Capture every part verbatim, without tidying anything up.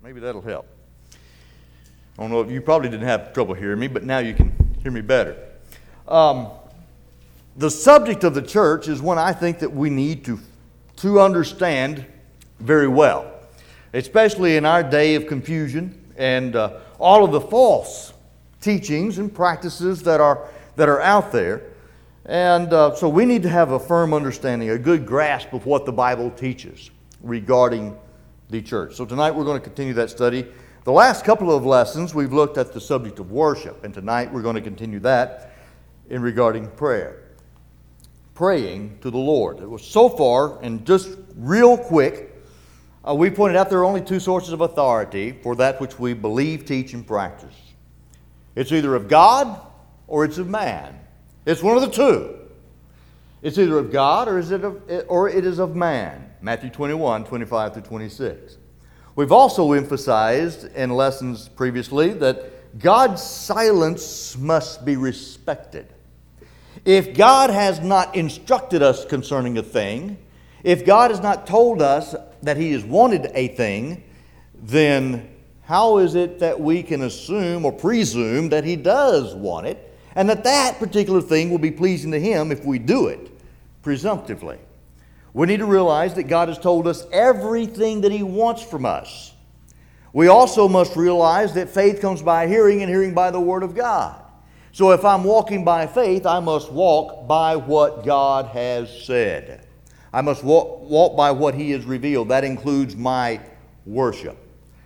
Maybe that'll help. I don't know if you probably didn't have trouble hearing me, but now you can hear me better. Um, the subject of the church is one I think that we need to, to understand very well, especially in our day of confusion and uh, all of the false teachings and practices that are that are out there. And uh, so we need to have a firm understanding, a good grasp of what the Bible teaches regarding the church. So tonight we're going to continue that study. The last couple of lessons we've looked at the subject of worship, and tonight we're going to continue that in regarding prayer. Praying to the Lord. It was so far, and just real quick, uh, we pointed out there are only two sources of authority for that which we believe, teach, and practice. It's either of God or it's of man. It's one of the two. It's either of God or is it of, or it is of man. Matthew twenty-one, twenty-five through twenty-six. We've also emphasized in lessons previously that God's silence must be respected. If God has not instructed us concerning a thing, if God has not told us that He has wanted a thing, then how is it that we can assume or presume that He does want it, and that that particular thing will be pleasing to Him if we do it presumptively? We need to realize that God has told us everything that He wants from us. We also must realize that faith comes by hearing, and hearing by the Word of God. So if I'm walking by faith, I must walk by what God has said. I must walk, walk by what He has revealed. That includes my worship.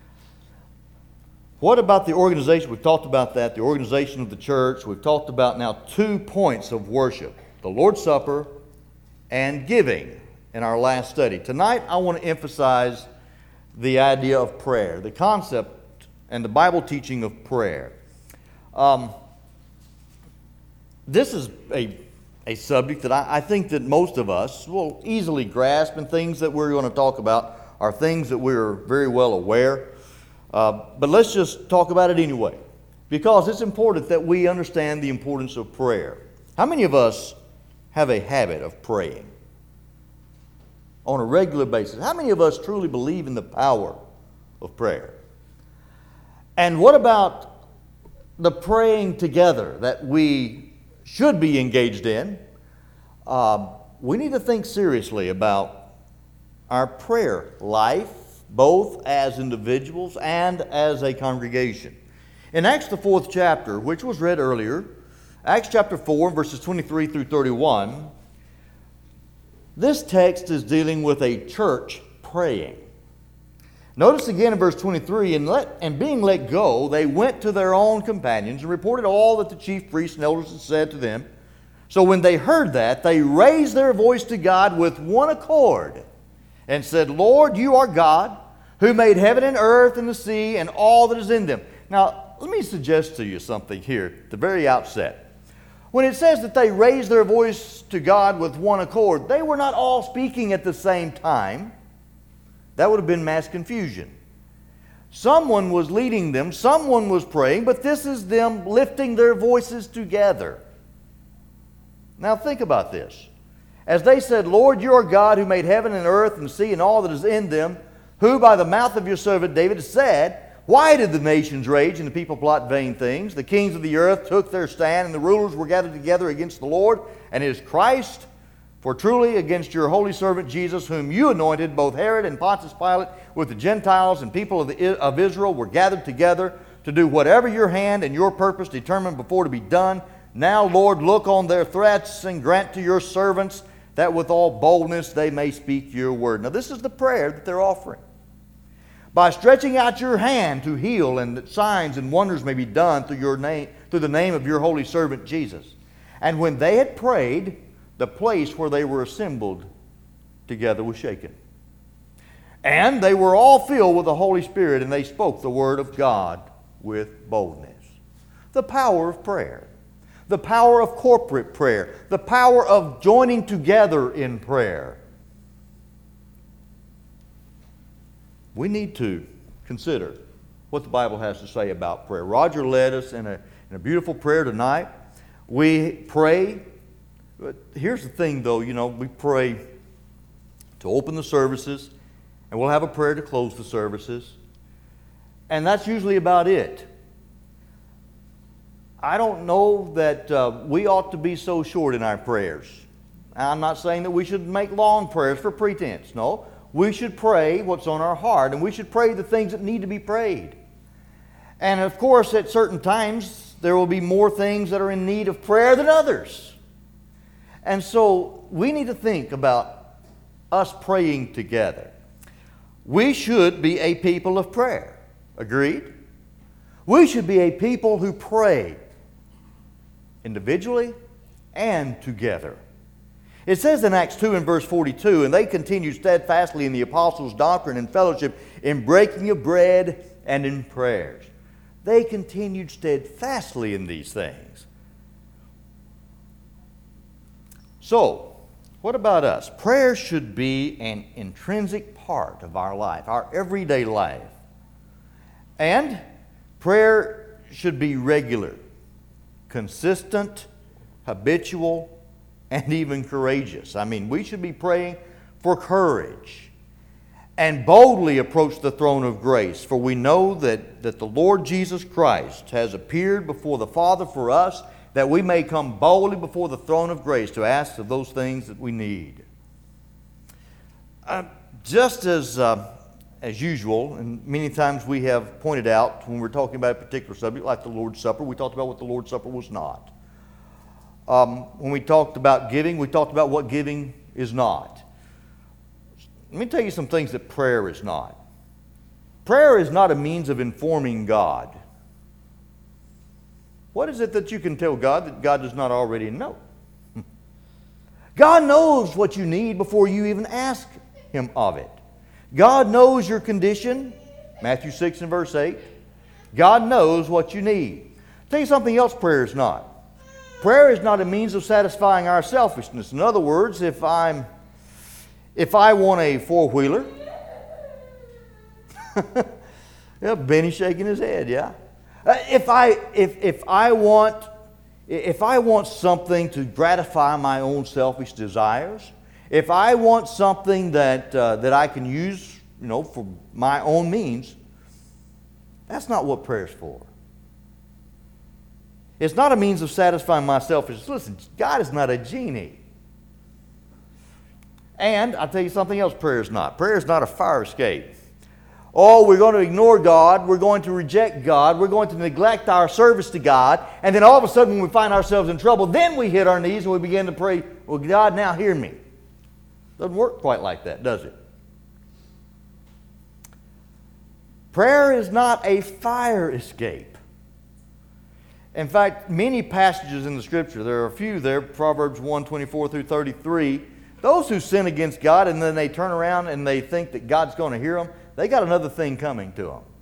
What about the organization? We've talked about that, the organization of the church. We've talked about now two points of worship, the Lord's Supper and giving in our last study. Tonight I want to emphasize the idea of prayer, the concept and the Bible teaching of prayer. Um, this is a, a subject that I, I think that most of us will easily grasp, and things that we're going to talk about are things that we're very well aware. Uh, but let's just talk about it anyway, because it's important that we understand the importance of prayer. How many of us have a habit of praying on a regular basis? How many of us truly believe in the power of prayer? And what about the praying together that we should be engaged in? Uh, we need to think seriously about our prayer life, both as individuals and as a congregation. In Acts the fourth chapter, which was read earlier, Acts chapter four, verses twenty-three through thirty-one, this text is dealing with a church praying. Notice again in verse twenty-three, and, let, and being let go, they went to their own companions and reported all that the chief priests and elders had said to them. So when they heard that, they raised their voice to God with one accord and said, Lord, you are God, who made heaven and earth and the sea and all that is in them. Now, let me suggest to you something here at the very outset. When it says that they raised their voice to God with one accord, they were not all speaking at the same time. That would have been mass confusion. Someone was leading them, someone was praying, but this is them lifting their voices together. Now think about this. As they said, Lord, you are God who made heaven and earth and the sea and all that is in them, who by the mouth of your servant David said, why did the nations rage and the people plot vain things? The kings of the earth took their stand, and the rulers were gathered together against the Lord and His Christ. For truly against your holy servant Jesus, whom you anointed, both Herod and Pontius Pilate with the Gentiles and people of, the, of Israel were gathered together to do whatever your hand and your purpose determined before to be done. Now, Lord, look on their threats and grant to your servants that with all boldness they may speak your word. Now, this is the prayer that they're offering. By stretching out your hand to heal, and that signs and wonders may be done through your name, through the name of your holy servant Jesus. And when they had prayed, the place where they were assembled together was shaken. And they were all filled with the Holy Spirit, and they spoke the word of God with boldness. The power of prayer. The power of corporate prayer. The power of joining together in prayer. We need to consider what the Bible has to say about prayer. Roger led us in a, in a beautiful prayer tonight. We pray. But here's the thing, though. You know, we pray to open the services, and we'll have a prayer to close the services. And that's usually about it. I don't know that uh, we ought to be so short in our prayers. I'm not saying that we should make long prayers for pretense. No, we should pray what's on our heart, and we should pray the things that need to be prayed. And of course, at certain times, there will be more things that are in need of prayer than others. And so we need to think about us praying together. We should be a people of prayer. Agreed? We should be a people who pray individually and together. It says in Acts two and verse forty-two, and they continued steadfastly in the apostles' doctrine and fellowship, in breaking of bread and in prayers. They continued steadfastly in these things. So, what about us? Prayer should be an intrinsic part of our life, our everyday life. And prayer should be regular, consistent, habitual, and even courageous. I mean, we should be praying for courage and boldly approach the throne of grace, for we know that, that the Lord Jesus Christ has appeared before the Father for us, that we may come boldly before the throne of grace to ask of those things that we need. Uh, just as, uh, as usual, and many times we have pointed out when we're talking about a particular subject, like the Lord's Supper, we talked about what the Lord's Supper was not. Um, when we talked about giving, we talked about what giving is not. Let me tell you some things that prayer is not. Prayer is not a means of informing God. What is it that you can tell God that God does not already know? God knows what you need before you even ask Him of it. God knows your condition, Matthew six and verse eight. God knows what you need. I'll tell you something else prayer is not. Prayer is not a means of satisfying our selfishness. In other words, if I'm if I want a four-wheeler, yeah, Benny's shaking his head, yeah. Uh, if I if if I want if I want something to gratify my own selfish desires, if I want something that uh, that I can use, you know, for my own means, that's not what prayer is for. It's not a means of satisfying my selfishness. Listen, God is not a genie. And I'll tell you something else prayer is not. Prayer is not a fire escape. Oh, we're going to ignore God. We're going to reject God. We're going to neglect our service to God. And then all of a sudden when we find ourselves in trouble, then we hit our knees and we begin to pray, well, God, now hear me. Doesn't work quite like that, does it? Prayer is not a fire escape. In fact, many passages in the Scripture, there are a few there, Proverbs one, twenty-four through thirty-three, those who sin against God and then they turn around and they think that God's going to hear them, they got another thing coming to them.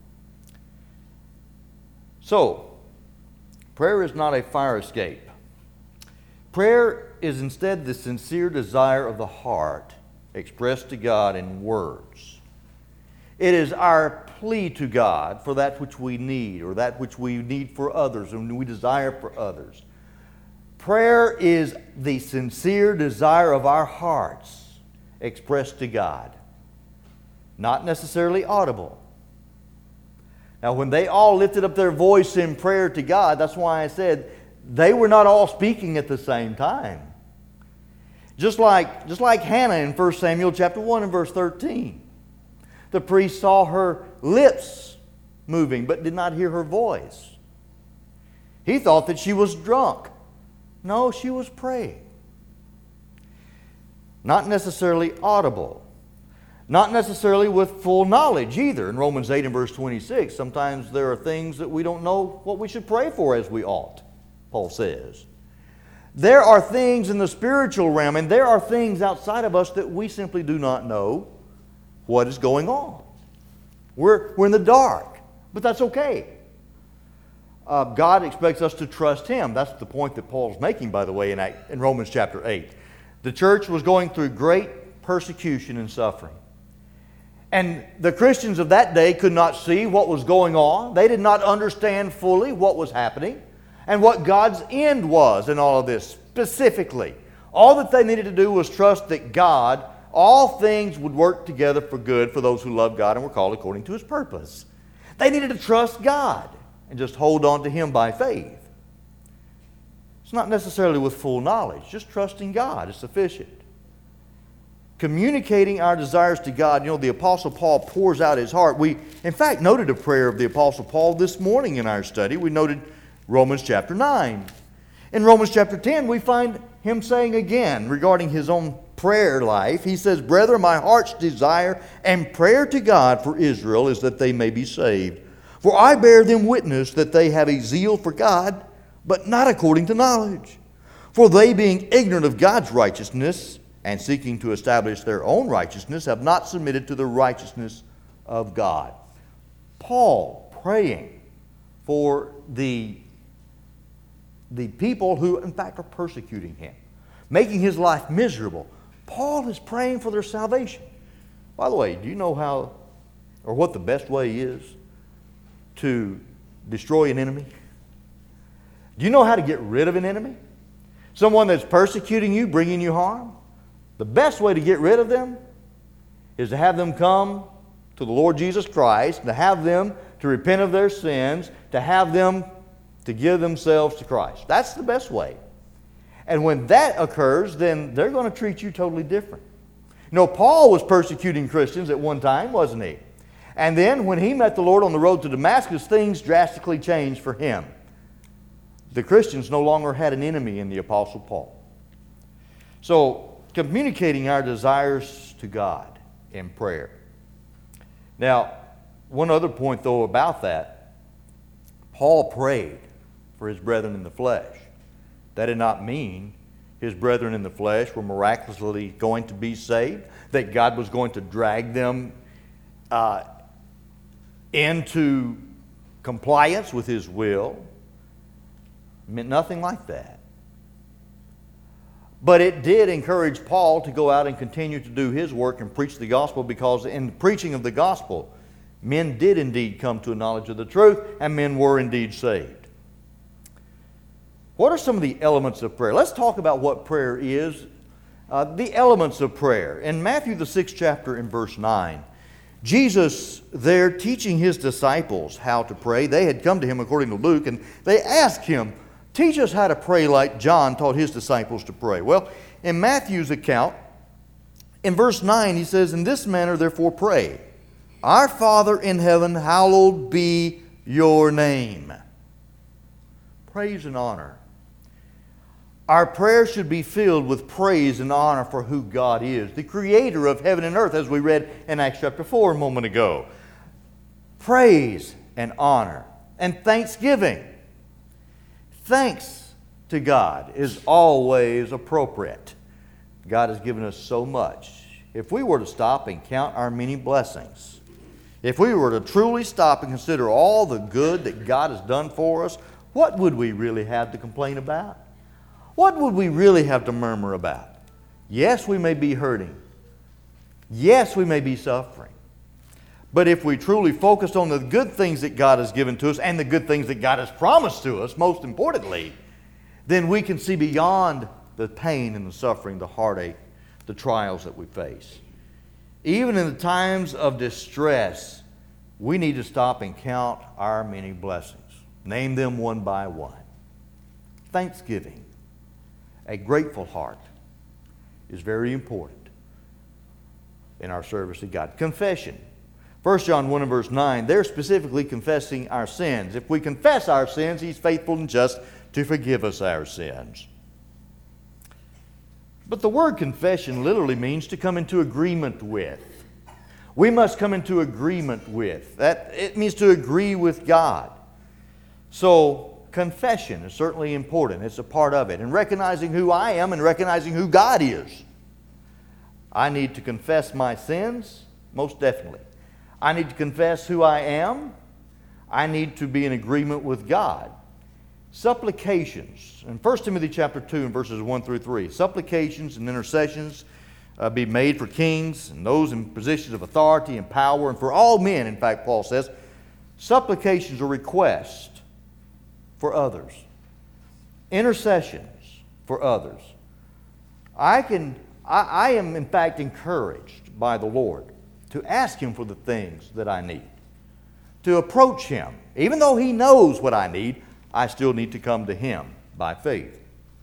So, prayer is not a fire escape. Prayer is instead the sincere desire of the heart expressed to God in words. It is our plea to God for that which we need or that which we need for others and we desire for others. Prayer is the sincere desire of our hearts expressed to God, not necessarily audible. Now, when they all lifted up their voice in prayer to God, that's why I said they were not all speaking at the same time. Just like, just like Hannah in First Samuel chapter one and verse thirteen. The priest saw her lips moving but did not hear her voice. He thought that she was drunk. No, she was praying. Not necessarily audible. Not necessarily with full knowledge either. In Romans eight and verse twenty-six, sometimes there are things that we don't know what we should pray for as we ought, Paul says. There are things in the spiritual realm and there are things outside of us that we simply do not know what is going on. We're, we're in the dark, but that's okay. Uh, God expects us to trust Him. That's the point that Paul's making, by the way, in, in Romans chapter eight. The church was going through great persecution and suffering. And the Christians of that day could not see what was going on. They did not understand fully what was happening and what God's end was in all of this specifically. All that they needed to do was trust that God, all things would work together for good for those who love God and were called according to His purpose. They needed to trust God and just hold on to Him by faith. It's not necessarily with full knowledge. Just trusting God is sufficient. Communicating our desires to God. You know, the Apostle Paul pours out his heart. We, in fact, noted a prayer of the Apostle Paul this morning in our study. We noted Romans chapter nine. In Romans chapter ten, we find him saying again regarding his own prayer life. He says, "Brethren, my heart's desire and prayer to God for Israel is that they may be saved. For I bear them witness that they have a zeal for God, but not according to knowledge. For they, being ignorant of God's righteousness, and seeking to establish their own righteousness, have not submitted to the righteousness of God." Paul praying for the, the people who, in fact, are persecuting him, making his life miserable. Paul is praying for their salvation. By the way, do you know how, or what the best way is to destroy an enemy? Do you know how to get rid of an enemy? Someone that's persecuting you, bringing you harm? The best way to get rid of them is to have them come to the Lord Jesus Christ, to have them to repent of their sins, to have them to give themselves to Christ. That's the best way. And when that occurs, then they're going to treat you totally different. You know, Paul was persecuting Christians at one time, wasn't he? And then when he met the Lord on the road to Damascus, things drastically changed for him. The Christians no longer had an enemy in the Apostle Paul. So, communicating our desires to God in prayer. Now, one other point, though, about that, Paul prayed for his brethren in the flesh. That did not mean his brethren in the flesh were miraculously going to be saved, that God was going to drag them uh, into compliance with His will. It meant nothing like that. But it did encourage Paul to go out and continue to do his work and preach the gospel, because in the preaching of the gospel, men did indeed come to a knowledge of the truth, and men were indeed saved. What are some of the elements of prayer? Let's talk about what prayer is. Uh, the elements of prayer. In Matthew the sixth chapter in verse nine, Jesus there teaching His disciples how to pray. They had come to Him according to Luke, and they asked Him, "Teach us how to pray like John taught his disciples to pray." Well, in Matthew's account, in verse nine, he says, "In this manner therefore pray, Our Father in heaven, hallowed be your name." Praise and honor. Our prayer should be filled with praise and honor for who God is, the Creator of heaven and earth, as we read in Acts chapter four a moment ago. Praise and honor and thanksgiving. Thanks to God is always appropriate. God has given us so much. If we were to stop and count our many blessings, if we were to truly stop and consider all the good that God has done for us, what would we really have to complain about? What would we really have to murmur about? Yes, we may be hurting. Yes, we may be suffering. But if we truly focus on the good things that God has given to us and the good things that God has promised to us, most importantly, then we can see beyond the pain and the suffering, the heartache, the trials that we face. Even in the times of distress, we need to stop and count our many blessings. Name them one by one. Thanksgiving, a grateful heart, is very important in our service to God. Confession. First John one and verse nine, they're specifically confessing our sins. If we confess our sins, He's faithful and just to forgive us our sins. But the word confession literally means to come into agreement with. We must come into agreement with. That it means to agree with God. So confession is certainly important. It's a part of it. And recognizing who I am and recognizing who God is. I need to confess my sins, most definitely. I need to confess who I am. I need to be in agreement with God. Supplications. In First Timothy chapter two and verses one through three, supplications and intercessions uh, be made for kings and those in positions of authority and power, and for all men, in fact, Paul says. Supplications are requests for others. Intercessions for others. I can, I, I am, in fact, encouraged by the Lord to ask Him for the things that I need. to approach Him. Even though He knows what I need, I still need to come to Him by faith.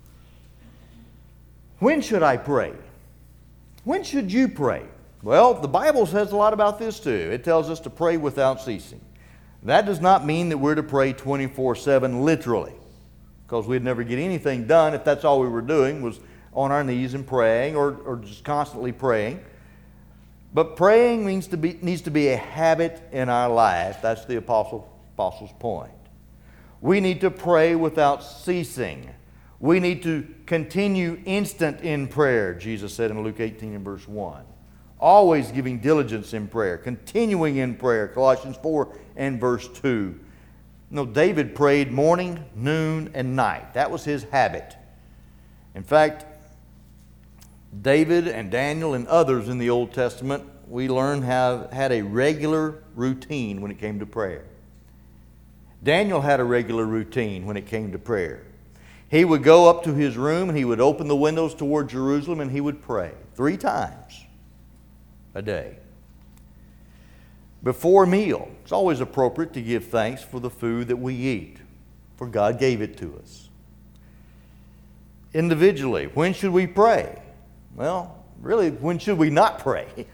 When should I pray? When should you pray? Well, the Bible says a lot about this too. It tells us to pray without ceasing. That does not mean that we're to pray twenty-four seven literally, because we'd never get anything done if that's all we were doing was on our knees and praying, or, or just constantly praying. But praying means to be, needs to be a habit in our life. That's the apostle, apostle's point. We need to pray without ceasing. We need to continue instant in prayer, Jesus said in Luke eighteen and verse one. Always giving diligence in prayer, continuing in prayer, Colossians four and verse two. You know, David prayed morning, noon, and night. That was his habit. In fact, David and Daniel and others in the Old Testament, we learn have had a regular routine when it came to prayer. Daniel had a regular routine when it came to prayer. He would go up to his room and he would open the windows toward Jerusalem and he would pray three times a day. Before a meal, it's always appropriate to give thanks for the food that we eat, for God gave it to us. Individually, when should we pray? Well, really, when should we not pray?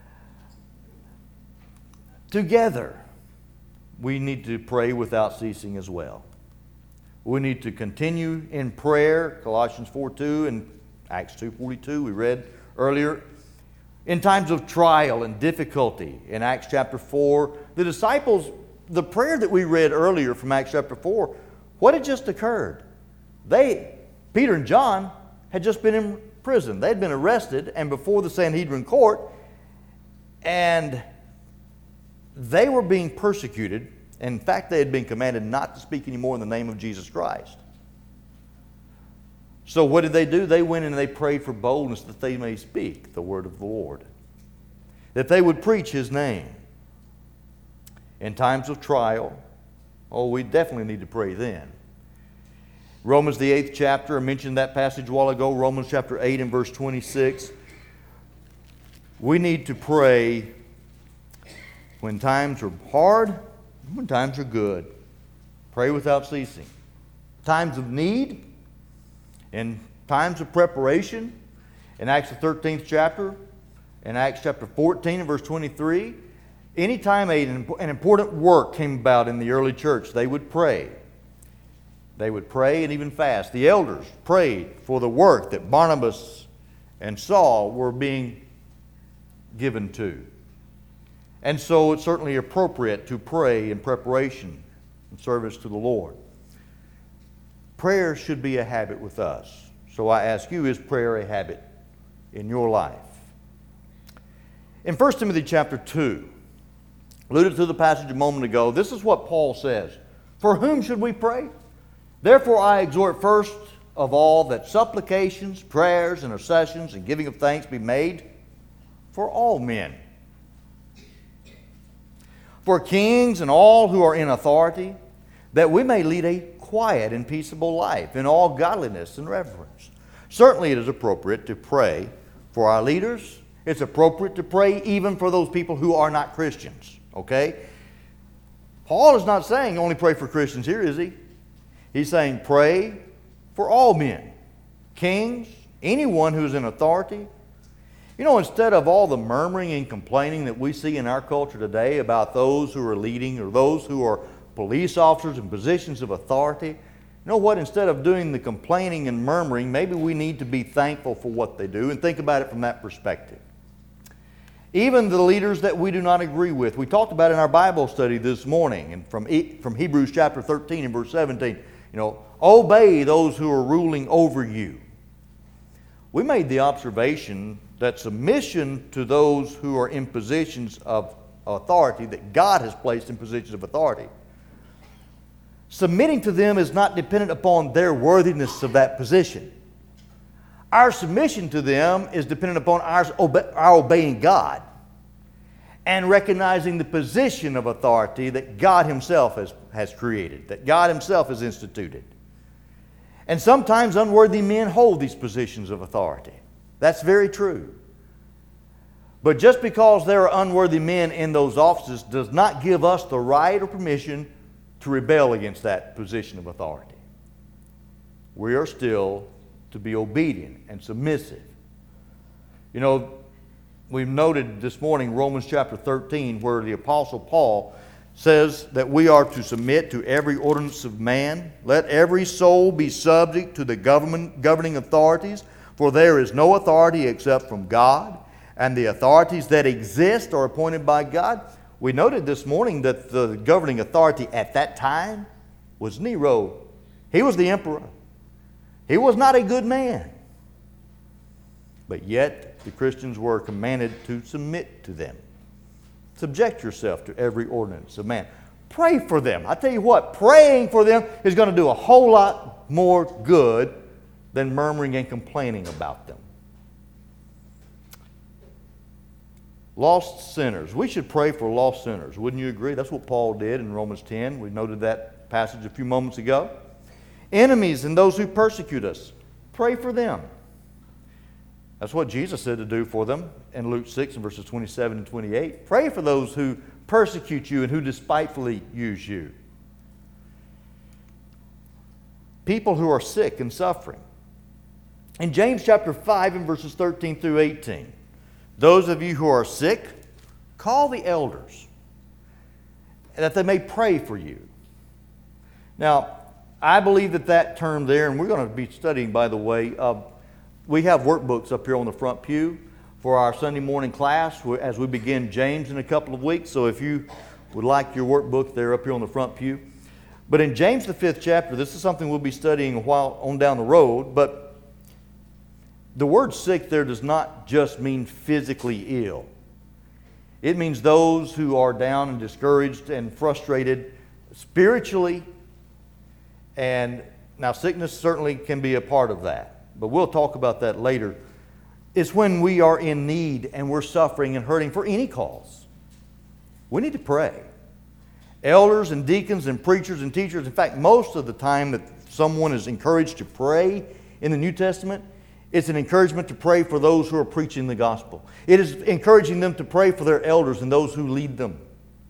Together, we need to pray without ceasing as well. We need to continue in prayer, Colossians four two and Acts two forty-two we read earlier. In times of trial and difficulty in Acts chapter four, the disciples, the prayer that we read earlier from Acts chapter four, what had just occurred? They, Peter and John, had just been in prison. They'd been arrested and before the Sanhedrin court, and they were being persecuted. In fact, they had been commanded not to speak anymore in the name of Jesus Christ. So what did they do? They went and they prayed for boldness that they may speak the word of the Lord, that they would preach His name. In times of trial, oh, we definitely need to pray then. Romans the eighth chapter, I mentioned that passage a while ago, Romans chapter eight and verse twenty-six. We need to pray when times are hard, when times are good. Pray without ceasing. Times of need, in times of preparation, in Acts the thirteenth chapter, in Acts chapter fourteen and verse twenty-three, anytime a, an important work came about in the early church, they would pray. They would pray and even fast. The elders prayed for the work that Barnabas and Saul were being given to. And so it's certainly appropriate to pray in preparation and service to the Lord. Prayer should be a habit with us. So I ask you, is prayer a habit in your life? In First Timothy chapter two, alluded to the passage a moment ago, this is what Paul says. For whom should we pray? Therefore I exhort first of all that supplications, prayers, intercessions, and giving of thanks be made for all men, for kings and all who are in authority, that we may lead a quiet and peaceable life in all godliness and reverence. Certainly it is appropriate to pray for our leaders. It's appropriate to pray even for those people who are not Christians. Okay? Paul is not saying only pray for Christians here, is he? He's saying pray for all men, kings, anyone who's in authority. You know, instead of all the murmuring and complaining that we see in our culture today about those who are leading or those who are police officers in positions of authority, you know what? Instead of doing the complaining and murmuring, maybe we need to be thankful for what they do and think about it from that perspective. Even the leaders that we do not agree with. We talked about in our Bible study this morning and from, from Hebrews chapter thirteen and verse seventeen, you know, obey those who are ruling over you. We made the observation that submission to those who are in positions of authority, that God has placed in positions of authority, submitting to them is not dependent upon their worthiness of that position. Our submission to them is dependent upon our, our obeying God and recognizing the position of authority that God Himself has, has created, that God Himself has instituted. And sometimes unworthy men hold these positions of authority. That's very true. But just because there are unworthy men in those offices does not give us the right or permission to rebel against that position of authority. We are still to be obedient and submissive. You know, we've noted this morning Romans chapter thirteen, where the Apostle Paul says that we are to submit to every ordinance of man. Let every soul be subject to the government, governing authorities, for there is no authority except from God, and the authorities that exist are appointed by God. We noted this morning that the governing authority at that time was Nero. He was the emperor. He was not a good man. But yet the Christians were commanded to submit to them. Subject yourself to every ordinance of man. Pray for them. I tell you what, praying for them is going to do a whole lot more good than murmuring and complaining about them. Lost sinners. We should pray for lost sinners. Wouldn't you agree? That's what Paul did in Romans ten. We noted that passage a few moments ago. Enemies and those who persecute us. Pray for them. That's what Jesus said to do for them in Luke six and verses twenty-seven and twenty-eight. Pray for those who persecute you and who despitefully use you. People who are sick and suffering. In James chapter five and verses thirteen through eighteen, those of you who are sick, call the elders, that they may pray for you. Now, I believe that that term there, and we're going to be studying, by the way, uh, we have workbooks up here on the front pew for our Sunday morning class as we begin James in a couple of weeks. So if you would like your workbook, they're up here on the front pew. But in James the fifth chapter, this is something we'll be studying a while on down the road, but the word sick there does not just mean physically ill. It means those who are down and discouraged and frustrated spiritually. And now sickness certainly can be a part of that, but we'll talk about that later. It's when we are in need and we're suffering and hurting for any cause. We need to pray. Elders and deacons and preachers and teachers, in fact, most of the time that someone is encouraged to pray in the New Testament, it's an encouragement to pray for those who are preaching the gospel. It is encouraging them to pray for their elders and those who lead them.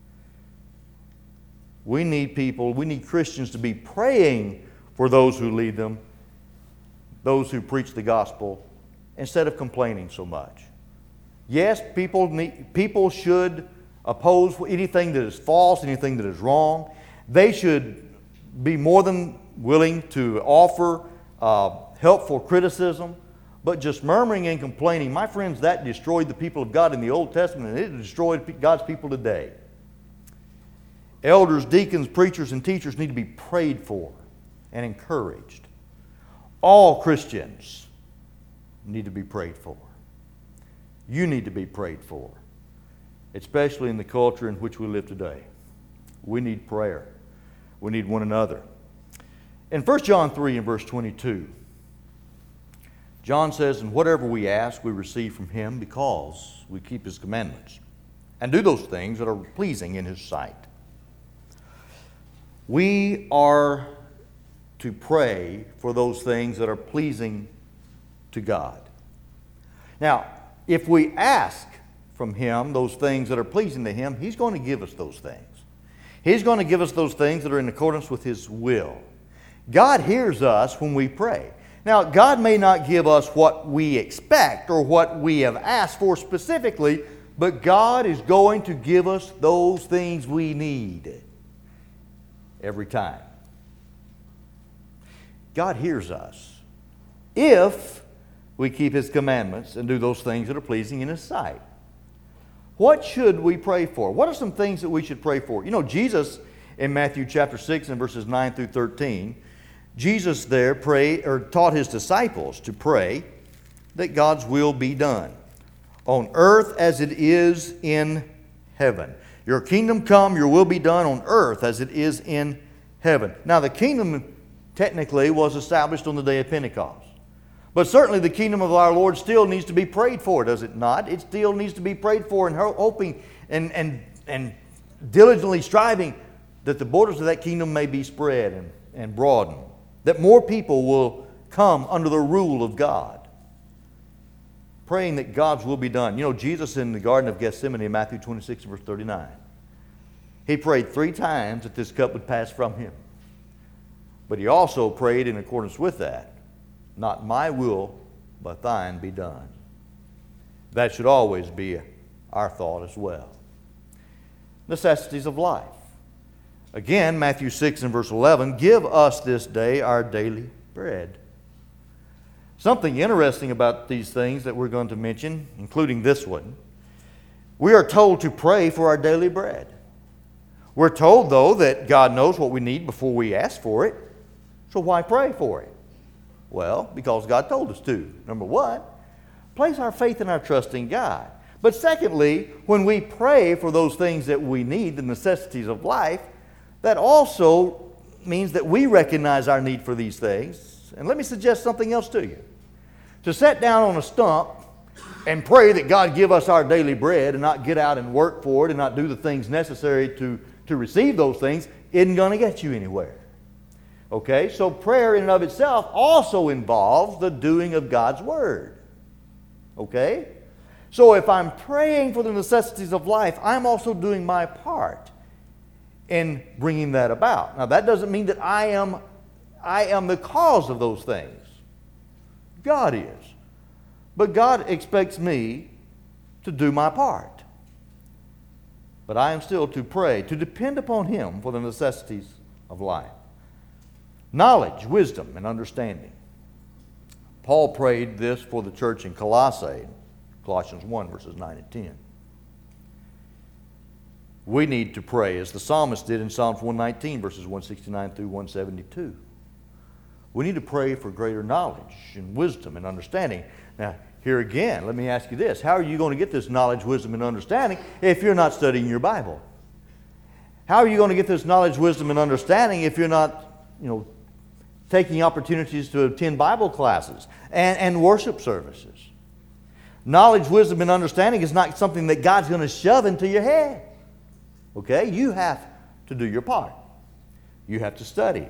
We need people, we need Christians to be praying for those who lead them, those who preach the gospel, instead of complaining so much. Yes, people need, people should oppose anything that is false, anything that is wrong. They should be more than willing to offer uh, helpful criticism. But just murmuring and complaining, my friends, that destroyed the people of God in the Old Testament, and it destroyed God's people today. Elders, deacons, preachers, and teachers need to be prayed for and encouraged. All Christians need to be prayed for. You need to be prayed for, especially in the culture in which we live today. We need prayer. We need one another. In First John three and verse twenty-two, John says, "And whatever we ask, we receive from Him because we keep His commandments and do those things that are pleasing in His sight." We are to pray for those things that are pleasing to God. Now, if we ask from Him those things that are pleasing to Him, He's going to give us those things. He's going to give us those things that are in accordance with His will. God hears us when we pray. Now, God may not give us what we expect or what we have asked for specifically, but God is going to give us those things we need every time. God hears us if we keep His commandments and do those things that are pleasing in His sight. What should we pray for? What are some things that we should pray for? You know, Jesus in Matthew chapter six and verses nine through thirteen, Jesus there prayed or taught His disciples to pray that God's will be done on earth as it is in heaven. Your kingdom come, your will be done on earth as it is in heaven. Now, the kingdom technically was established on the day of Pentecost. But certainly the kingdom of our Lord still needs to be prayed for, does it not? It still needs to be prayed for and hoping and, and, and diligently striving that the borders of that kingdom may be spread and, and broadened. That more people will come under the rule of God. praying that God's will be done. You know, Jesus in the Garden of Gethsemane in Matthew twenty-six, verse thirty-nine, he prayed three times that this cup would pass from him. But he also prayed in accordance with that, not my will, but thine be done. That should always be our thought as well. Necessities of life. Again, Matthew six and verse eleven, give us this day our daily bread. Something interesting about these things that we're going to mention, including this one, we are told to pray for our daily bread. We're told, though, that God knows what we need before we ask for it. So why pray for it? Well, because God told us to. Number one, place our faith and our trust in God. But secondly, when we pray for those things that we need, the necessities of life, that also means that we recognize our need for these things. And let me suggest something else to you. To sit down on a stump and pray that God give us our daily bread and not get out and work for it and not do the things necessary to, to receive those things isn't going to get you anywhere. Okay, so prayer in and of itself also involves the doing of God's Word. Okay? So if I'm praying for the necessities of life, I'm also doing my part in bringing that about. Now that doesn't mean that I am, I am the cause of those things. God is. But God expects me to do my part. But I am still to pray, to depend upon Him for the necessities of life. Knowledge, wisdom, and understanding. Paul prayed this for the church in Colossae, Colossians one, verses nine and ten. We need to pray as the psalmist did in Psalms one nineteen, verses one sixty-nine through one seventy-two. We need to pray for greater knowledge and wisdom and understanding. Now, here again, let me ask you this. How are you going to get this knowledge, wisdom, and understanding if you're not studying your Bible? How are you going to get this knowledge, wisdom, and understanding if you're not, you know, taking opportunities to attend Bible classes and, and worship services? Knowledge, wisdom, and understanding is not something that God's going to shove into your head. Okay? You have to do your part. You have to study.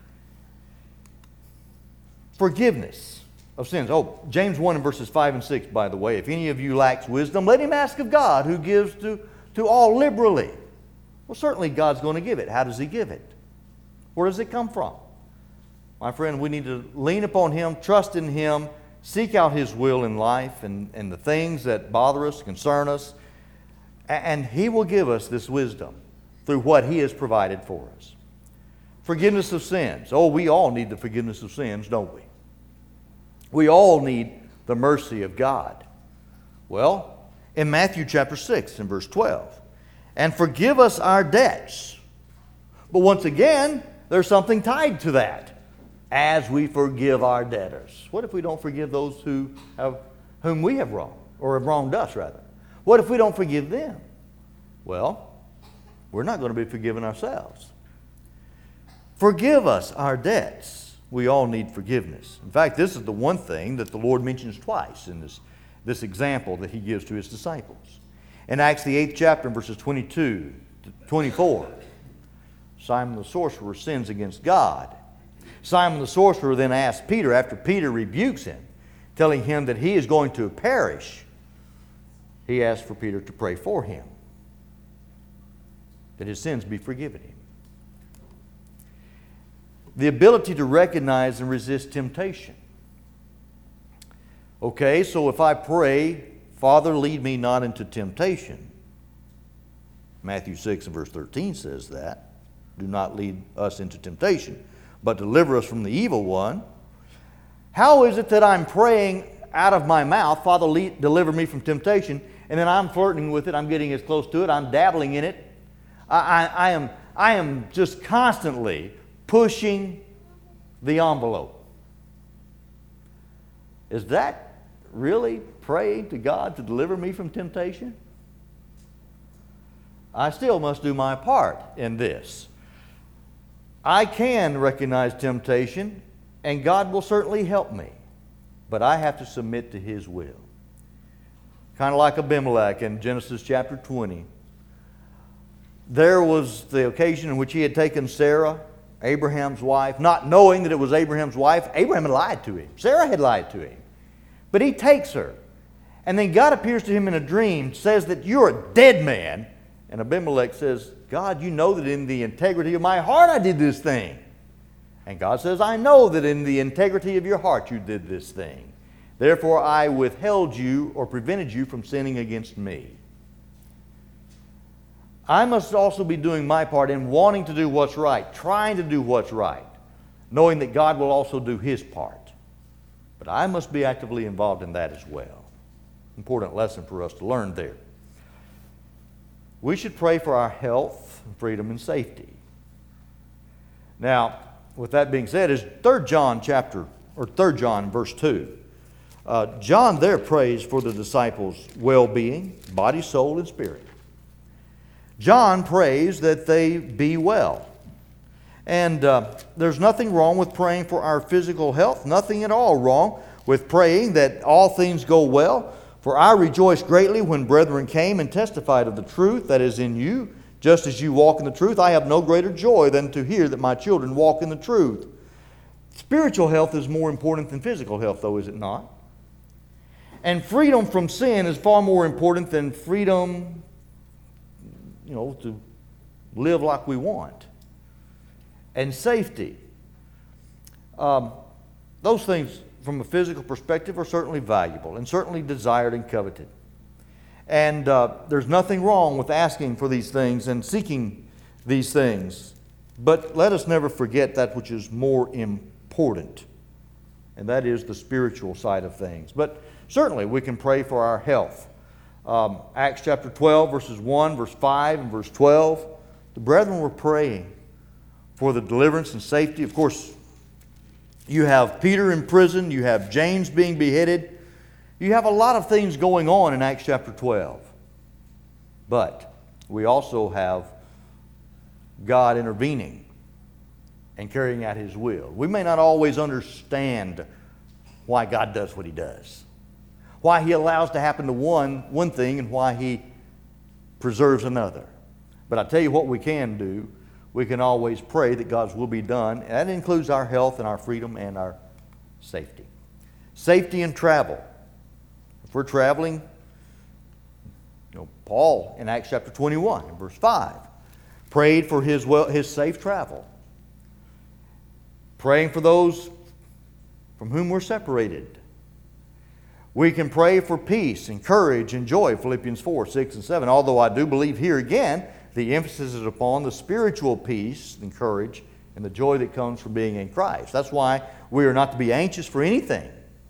Forgiveness of sins. Oh, James one and verses five and six, by the way. If any of you lacks wisdom, let him ask of God, who gives to, to all liberally. Well, certainly God's going to give it. How does He give it? Where does it come from? My friend, we need to lean upon Him, trust in Him, seek out His will in life and, and the things that bother us, concern us, and He will give us this wisdom through what He has provided for us. Forgiveness of sins. Oh, we all need the forgiveness of sins, don't we? We all need the mercy of God. Well, in Matthew chapter six and verse twelve, and forgive us our debts. But once again, there's something tied to that. As we forgive our debtors. What if we don't forgive those who have, whom we have wronged, or have wronged us, rather? What if we don't forgive them? Well, we're not going to be forgiven ourselves. Forgive us our debts. We all need forgiveness. In fact, this is the one thing that the Lord mentions twice in this, this example that He gives to His disciples. In Acts the eighth chapter, verses twenty-two to twenty-four, Simon the sorcerer sins against God. Simon the sorcerer then asks Peter, after Peter rebukes him, telling him that he is going to perish, he asks for Peter to pray for him, that his sins be forgiven him. The ability to recognize and resist temptation. Okay, so if I pray, Father, lead me not into temptation, Matthew six and verse thirteen says that, do not lead us into temptation, but deliver us from the evil one. How is it that I'm praying out of my mouth, Father, lead, deliver me from temptation, and then I'm flirting with it, I'm getting as close to it, I'm dabbling in it. I, I, I, am, I am just constantly pushing the envelope. Is that really praying to God to deliver me from temptation? I still must do my part in this. I can recognize temptation, and God will certainly help me, but I have to submit to His will. Kind of like Abimelech in Genesis chapter twenty. There was the occasion in which he had taken Sarah, Abraham's wife, not knowing that it was Abraham's wife. Abraham had lied to him. Sarah had lied to him. But he takes her, And then God appears to him in a dream, says that you're a dead man. And Abimelech says, God, you know that in the integrity of my heart I did this thing. And God says, I know that in the integrity of your heart you did this thing. Therefore I withheld you or prevented you from sinning against me. I must also be doing my part in wanting to do what's right, trying to do what's right, knowing that God will also do His part. But I must be actively involved in that as well. Important lesson for us to learn there. We should pray for our health, freedom, and safety. Now, with that being said, is Third John chapter, or Third John verse two. Uh, John there prays for the disciples' well-being, body, soul, and spirit. John prays that they be well. And uh, there's nothing wrong with praying for our physical health, nothing at all wrong with praying that all things go well. For I rejoiced greatly when brethren came and testified of the truth that is in you, just as you walk in the truth. I have no greater joy than to hear that my children walk in the truth. Spiritual health is more important than physical health, though, is it not? And freedom from sin is far more important than freedom, you know, to live like we want. And safety. Um, those things from a physical perspective are certainly valuable and certainly desired and coveted. And uh, there's nothing wrong with asking for these things and seeking these things. But let us never forget that which is more important, and that is the spiritual side of things. But certainly we can pray for our health. Um, Acts chapter twelve, verses one, verse five, and verse twelve. The brethren were praying for the deliverance and safety. Of course, you have Peter in prison. You have James being beheaded. You have a lot of things going on in Acts chapter twelve. But we also have God intervening and carrying out His will. We may not always understand why God does what He does, why He allows to happen to one, one thing and why He preserves another. But I tell you what we can do. We can always pray that God's will be done. And that includes our health and our freedom and our safety. Safety in travel. If we're traveling, you know, Paul in Acts chapter twenty-one, in verse five, prayed for his, well, his safe travel. Praying for those from whom we're separated. We can pray for peace and courage and joy, Philippians four, six, and seven. Although I do believe here again, the emphasis is upon the spiritual peace and courage and the joy that comes from being in Christ. That's why we are not to be anxious for anything.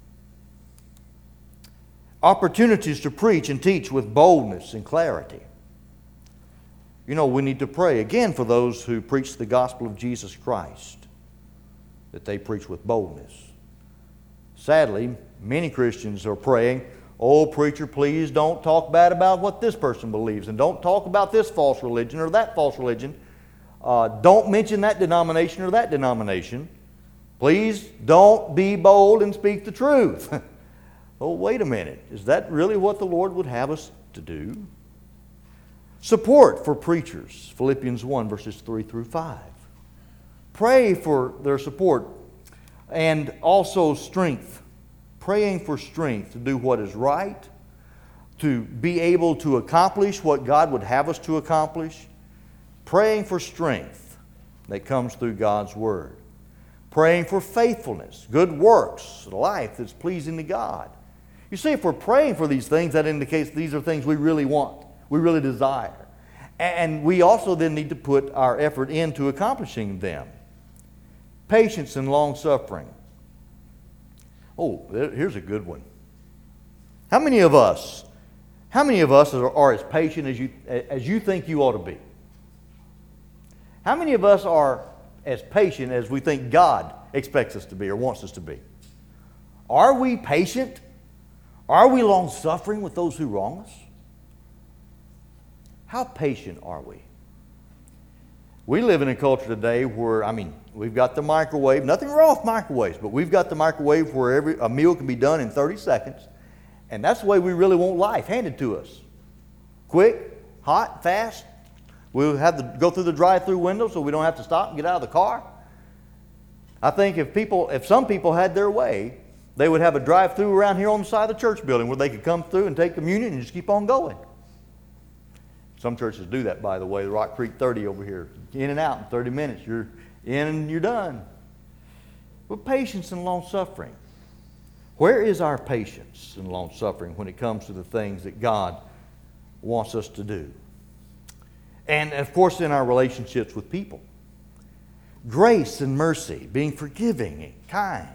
Opportunities to preach and teach with boldness and clarity. You know, we need to pray again for those who preach the gospel of Jesus Christ, that they preach with boldness. Sadly, many Christians are praying, oh, preacher, please don't talk bad about what this person believes, and don't talk about this false religion or that false religion. Uh, don't mention that denomination or that denomination. Please don't be bold and speak the truth. Oh, wait a minute. Is that really what the Lord would have us to do? Support for preachers, Philippians one, verses three through five. Pray for their support and also strength. Praying for strength to do what is right, to be able to accomplish what God would have us to accomplish. Praying for strength that comes through God's Word. Praying for faithfulness, good works, a life that's pleasing to God. You see, if we're praying for these things, that indicates these are things we really want, we really desire. And we also then need to put our effort into accomplishing them. Patience and long-suffering. Oh, here's a good one. How many of us, how many of us are, are as patient as you, as you think you ought to be? How many of us are as patient as we think God expects us to be or wants us to be? Are we patient? Are we long-suffering with those who wrong us? How patient are we? We live in a culture today where, I mean, we've got the microwave. Nothing wrong with microwaves, but we've got the microwave where every a meal can be done in thirty seconds. And that's the way we really want life handed to us. Quick, hot, fast. We'll have to go through the drive-through window so we don't have to stop and get out of the car. I think if people, if some people had their way, they would have a drive-through around here on the side of the church building where they could come through and take communion and just keep on going. Some churches do that, by the way. The Rock Creek thirty over here. In and out in thirty minutes. You're in and you're done. But patience and long-suffering. Where is our patience and long-suffering when it comes to the things that God wants us to do? And, of course, in our relationships with people. Grace and mercy, being forgiving and kind.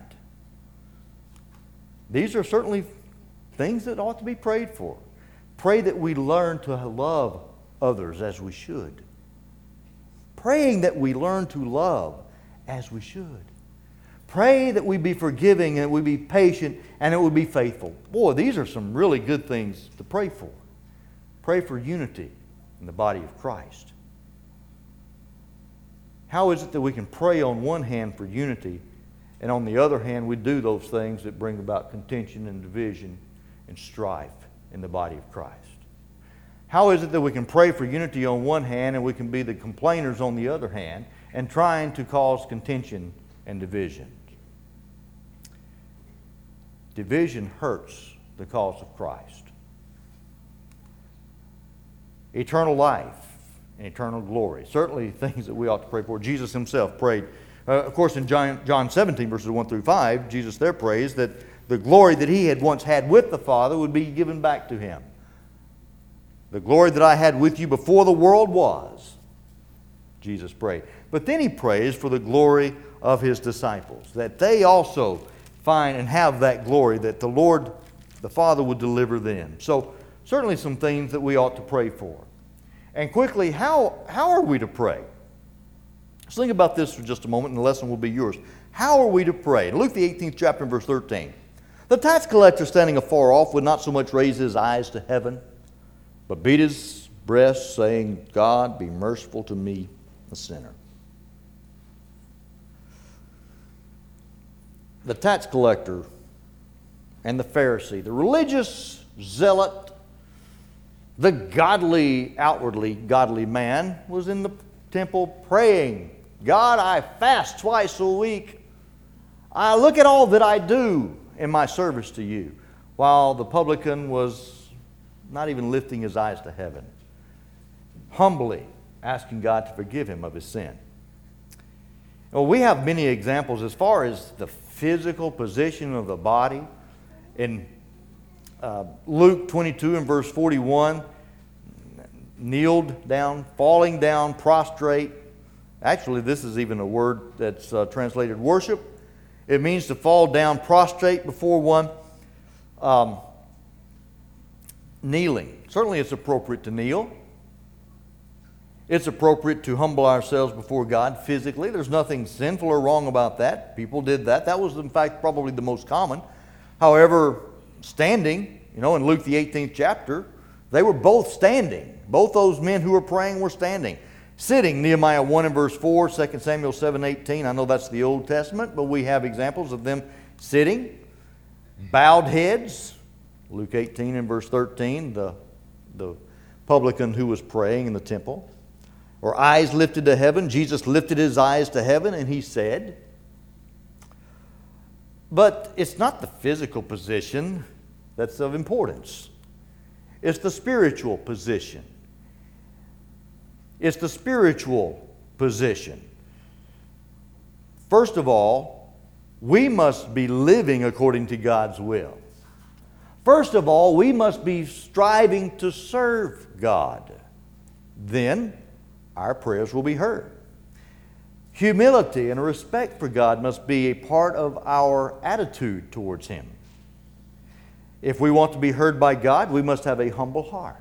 These are certainly things that ought to be prayed for. Pray that we learn to love others as we should. Praying that we learn to love as we should. Pray that we be forgiving and we be patient and it will be faithful. Boy, these are some really good things to pray for. Pray for unity in the body of Christ. How is it that we can pray on one hand for unity and on the other hand we do those things that bring about contention and division and strife in the body of Christ? How is it that we can pray for unity on one hand and we can be the complainers on the other hand and trying to cause contention and division? Division hurts the cause of Christ. Eternal life and eternal glory. Certainly things that we ought to pray for. Jesus himself prayed. Uh, of course, in John, John seventeen, verses one through five, Jesus there prays that the glory that he had once had with the Father would be given back to him. The glory that I had with you before the world was, Jesus prayed. But then he prays for the glory of his disciples, that they also find and have that glory that the Lord, the Father, would deliver them. So certainly some things that we ought to pray for. And quickly, how, how are we to pray? Let's think about this for just a moment and the lesson will be yours. How are we to pray? In Luke the eighteenth chapter and verse thirteen, the tax collector standing afar off would not so much raise his eyes to heaven, but beat his breast, saying, God, be merciful to me, a sinner. The tax collector and the Pharisee, the religious zealot, the godly, outwardly godly man, was in the temple praying, God, I fast twice a week. I look at all that I do in my service to you. While the publican was not even lifting his eyes to heaven, humbly asking God to forgive him of his sin. Well, we have many examples as far as the physical position of the body. In uh, Luke twenty-two and verse forty-one, kneeled down, falling down, prostrate. Actually, this is even a word that's uh, translated worship. It means to fall down prostrate before one. Um, kneeling. Certainly it's appropriate to kneel. It's appropriate to humble ourselves before God physically. There's nothing sinful or wrong about that. People did that. That was, in fact, probably the most common. However, standing, you know, in Luke the eighteenth chapter, they were both standing. Both those men who were praying were standing. Sitting, Nehemiah one and verse four, Second Samuel seven eighteen. I know that's the Old Testament, but we have examples of them sitting. Bowed heads, Luke eighteen and verse thirteen, the, the publican who was praying in the temple. Or eyes lifted to heaven. Jesus lifted his eyes to heaven and he said. But it's not the physical position that's of importance. It's the spiritual position. It's the spiritual position. First of all, we must be living according to God's will. First of all, we must be striving to serve God. Then, our prayers will be heard. Humility and respect for God must be a part of our attitude towards Him. If we want to be heard by God, we must have a humble heart.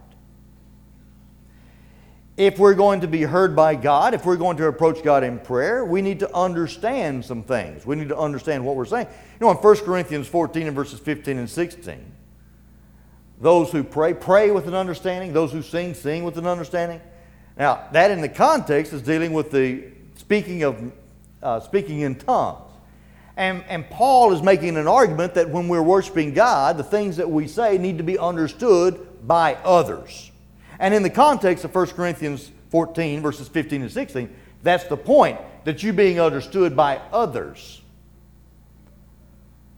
If we're going to be heard by God, if we're going to approach God in prayer, we need to understand some things. We need to understand what we're saying. You know, in First Corinthians fourteen and verses fifteen and sixteen, those who pray, pray with an understanding. Those who sing, sing with an understanding. Now, that in the context is dealing with the speaking of uh, speaking in tongues. And, and Paul is making an argument that when we're worshiping God, the things that we say need to be understood by others. And in the context of First Corinthians fourteen, verses fifteen and sixteen, that's the point, that you being understood by others.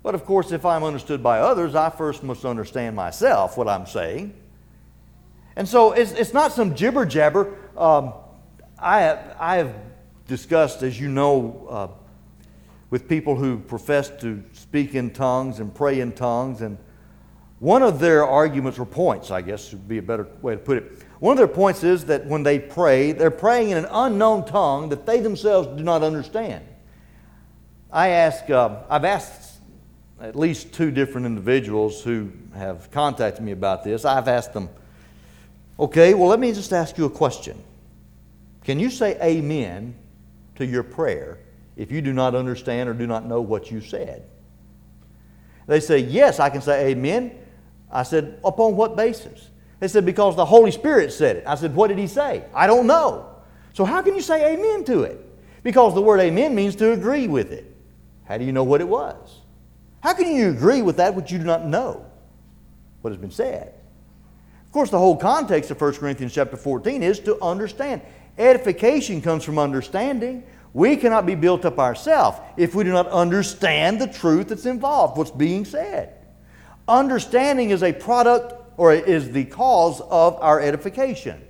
But of course, if I'm understood by others, I first must understand myself what I'm saying. And so it's, it's not some jibber jabber. Um, I, have, I have discussed, as you know, uh, with people who profess to speak in tongues and pray in tongues. And one of their arguments, or points, I guess would be a better way to put it. One of their points is that when they pray, they're praying in an unknown tongue that they themselves do not understand. I ask, uh, I've asked at least two different individuals who have contacted me about this. I've asked them, okay, well, let me just ask you a question. Can you say amen to your prayer if you do not understand or do not know what you said? They say, yes, I can say amen. I said, upon what basis? They said, because the Holy Spirit said it. I said, what did He say? I don't know. So how can you say amen to it? Because the word amen means to agree with it. How do you know what it was? How can you agree with that which you do not know what has been said? Of course, the whole context of First Corinthians chapter fourteen is to understand. Edification comes from understanding. We cannot be built up ourselves if we do not understand the truth that's involved, what's being said. Understanding is a product or is the cause of our edification.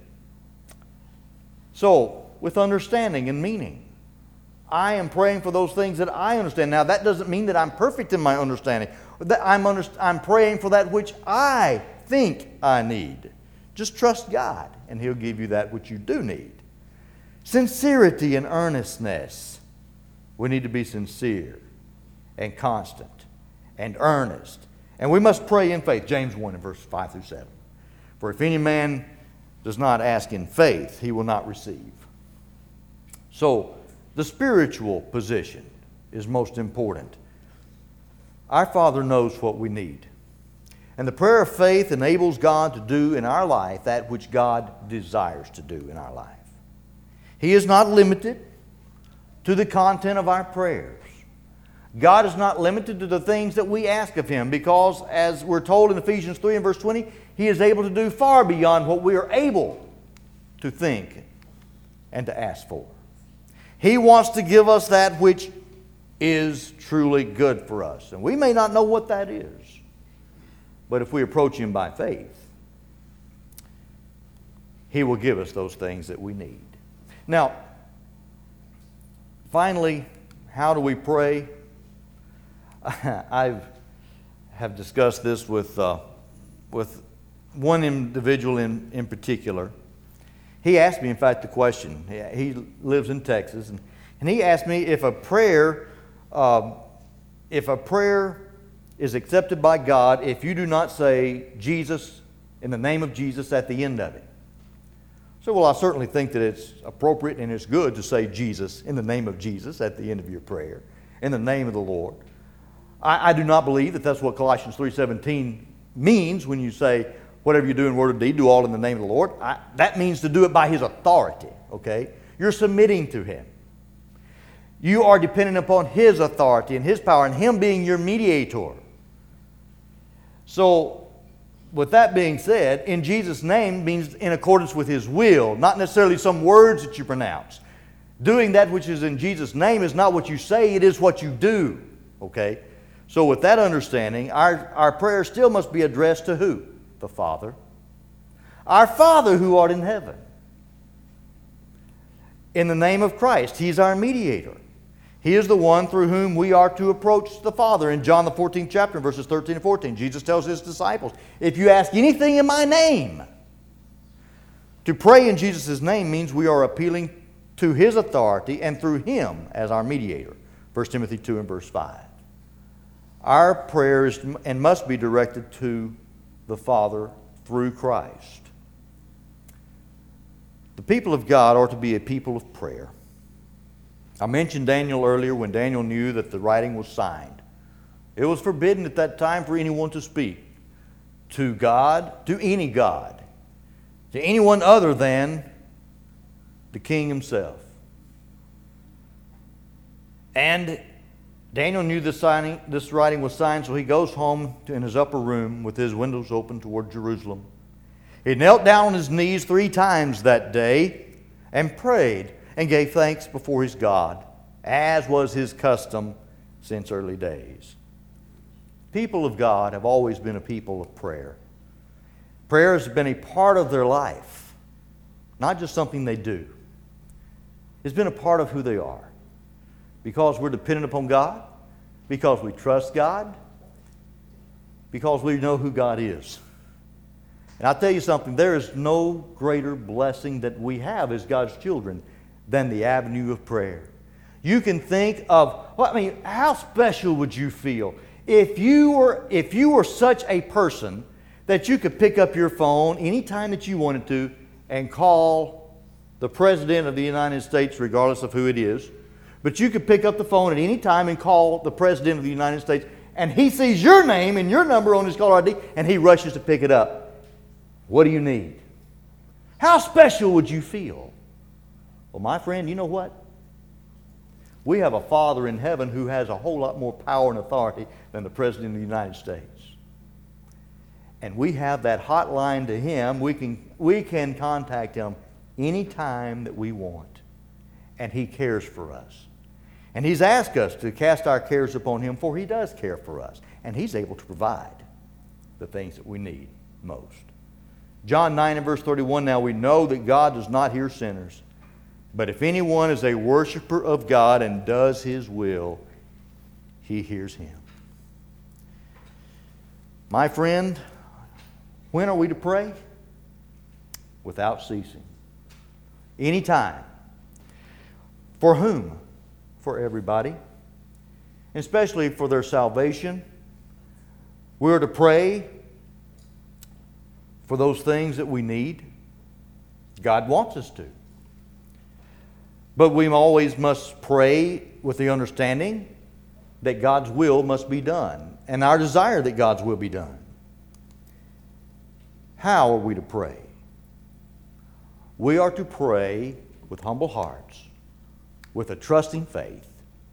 So, with understanding and meaning, I am praying for those things that I understand. Now, that doesn't mean that I'm perfect in my understanding. That I'm, under, I'm praying for that which I think I need. Just trust God, and He'll give you that which you do need. Sincerity and earnestness. We need to be sincere and constant and earnest. And we must pray in faith. James one in verse five through seven. For if any man does not ask in faith, he will not receive. So, the spiritual position is most important. Our Father knows what we need. And the prayer of faith enables God to do in our life that which God desires to do in our life. He is not limited to the content of our prayers. God is not limited to the things that we ask of Him, because as we're told in Ephesians three and verse twenty, He is able to do far beyond what we are able to think and to ask for. He wants to give us that which is truly good for us. And we may not know what that is, but if we approach Him by faith, He will give us those things that we need. Now, finally, how do we pray? I have discussed this with, uh, with one individual in, in particular. He asked me, in fact, the question. He lives in Texas, and, and he asked me if a prayer, uh, if a prayer is accepted by God if you do not say Jesus, in the name of Jesus, at the end of it. So, well, I certainly think that it's appropriate and it's good to say Jesus, in the name of Jesus, at the end of your prayer, in the name of the Lord. I, I do not believe that that's what Colossians three seventeen means when you say, whatever you do in word or deed, do all in the name of the Lord. I, that means to do it by His authority, okay? You're submitting to Him. You are dependent upon His authority and His power and Him being your mediator. So, with that being said, in Jesus' name means in accordance with His will, not necessarily some words that you pronounce. Doing that which is in Jesus' name is not what you say, it is what you do, okay? So with that understanding, our, our prayer still must be addressed to who? The Father. Our Father who art in heaven. In the name of Christ, He's our mediator. He is the one through whom we are to approach the Father. In John the fourteenth chapter, verses thirteen and fourteen, Jesus tells His disciples, if you ask anything in my name, to pray in Jesus' name means we are appealing to His authority and through Him as our mediator. First Timothy two and verse five. Our prayers and must be directed to the Father through Christ. The people of God are to be a people of prayer. I mentioned Daniel earlier when Daniel knew that the writing was signed. It was forbidden at that time for anyone to speak to God, to any God, to anyone other than the king himself. And Daniel knew this, signing, this writing was signed, so he goes home to, in his upper room with his windows open toward Jerusalem. He knelt down on his knees three times that day and prayed and gave thanks before his God, as was his custom since early days. people of God have always been a people of prayer. Prayer has been a part of their life, not just something they do. It's been a part of who they are. Because we're dependent upon God, because we trust God, because we know who God is. And I'll tell you something, there is no greater blessing that we have as God's children than the avenue of prayer. You can think of, well, I mean, how special would you feel if you were, if you were such a person that you could pick up your phone anytime that you wanted to and call the President of the United States, regardless of who it is. But you could pick up the phone at any time and call the President of the United States, and he sees your name and your number on his caller I D, and he rushes to pick it up. What do you need? How special would you feel? Well, my friend, you know what? We have a Father in heaven who has a whole lot more power and authority than the President of the United States. And we have that hotline to Him. We can, we can contact Him anytime that we want. And He cares for us. And He's asked us to cast our cares upon Him, for He does care for us. And He's able to provide the things that we need most. John nine and verse thirty-one, now we know that God does not hear sinners, but if anyone is a worshiper of God and does His will, He hears him. My friend, when are we to pray? Without ceasing. Anytime. For whom? For everybody. Especially for their salvation. We're to pray for those things that we need. God wants us to. But we always must pray with the understanding that God's will must be done, and our desire that God's will be done. How are we to pray? We are to pray with humble hearts, with a trusting faith,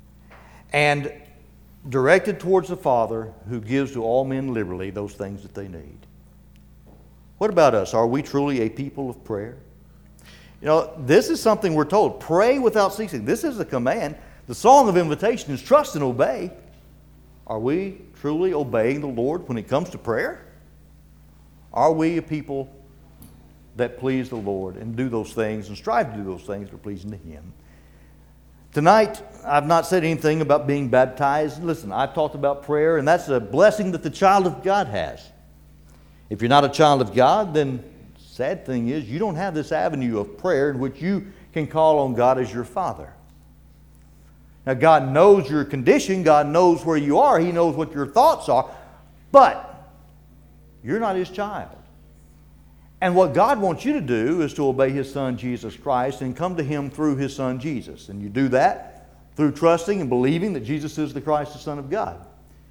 and directed towards the Father who gives to all men liberally those things that they need. What about us? Are we truly a people of prayer? You know, this is something we're told. Pray without ceasing. This is a command. The song of invitation is trust and obey. Are we truly obeying the Lord when it comes to prayer? Are we a people that please the Lord and do those things and strive to do those things that are pleasing to Him? Tonight, I've not said anything about being baptized. Listen, I've talked about prayer, and that's a blessing that the child of God has. If you're not a child of God, then the sad thing is you don't have this avenue of prayer in which you can call on God as your Father. Now, God knows your condition. God knows where you are. He knows what your thoughts are. But you're not His child. And what God wants you to do is to obey His Son, Jesus Christ, and come to Him through His Son, Jesus. And you do that through trusting and believing that Jesus is the Christ, the Son of God.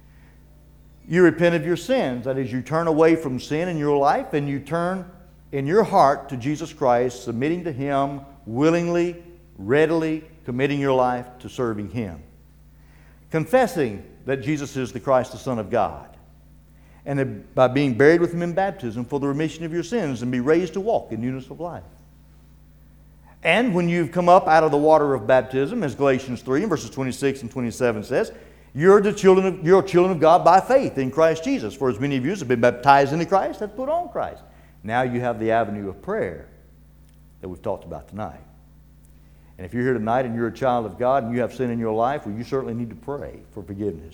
You repent of your sins. That is, you turn away from sin in your life and you turn in your heart to Jesus Christ, submitting to Him, willingly, readily committing your life to serving Him. Confessing that Jesus is the Christ, the Son of God. And by being buried with Him in baptism for the remission of your sins and be raised to walk in newness of life. And when you've come up out of the water of baptism, as Galatians three, verses twenty-six and twenty-seven says, you're the children of, you're children of God by faith in Christ Jesus. For as many of you as have been baptized into Christ have put on Christ. Now you have the avenue of prayer that we've talked about tonight. And if you're here tonight and you're a child of God and you have sin in your life, well, you certainly need to pray for forgiveness.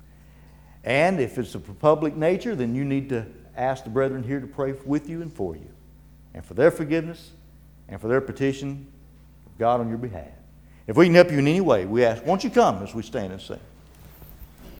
And if it's of a public nature, then you need to ask the brethren here to pray with you and for you, and for their forgiveness and for their petition of God on your behalf. If we can help you in any way, we ask, won't you come as we stand and sing?